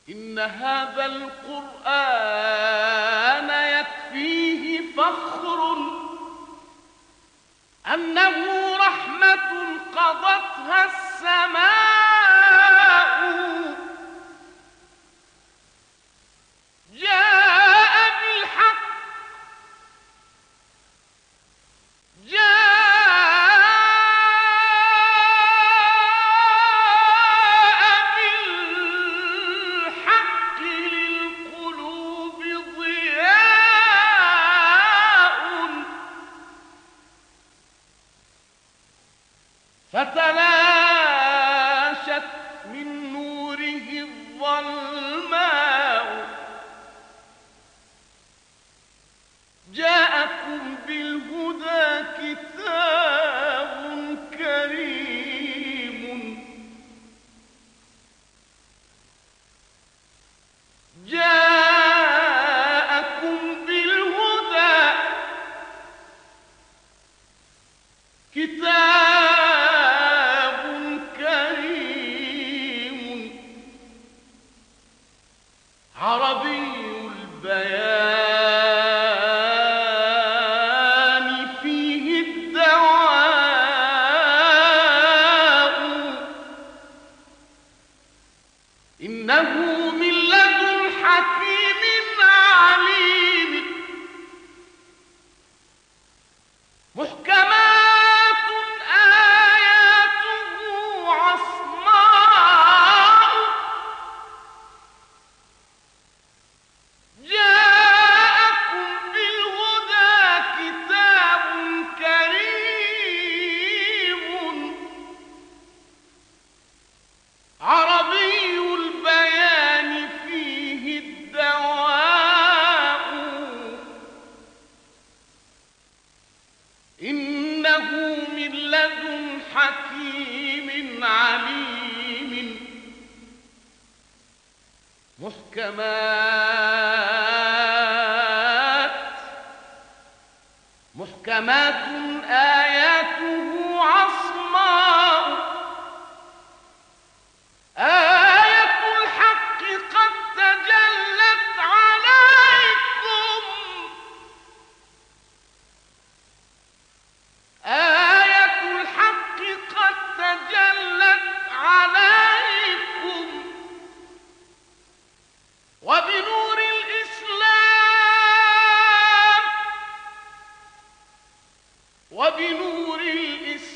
إن هذا القرآن يكفيه فخر أنه رحمة قضتها السماء، جاء بالحق، للقلوب ضياء، فتلاشت من نوره الظلماء. جاءكم بالهدى كتاب كريم، جاءكم بالهدى كتاب كريم عربي البيان فيه الدواء، إنه من لدن حكيم عليم، محكمات آياته عصماء، جاءكم بالهدى كتاب كريم عربي البيان فيه الدواء، إنه من لدن حكيم عليم، محكمات آياته عصماء، آية الحق قد تجلت عليكم، آية الحق قد تجلت عليكم، وبنور الإسلام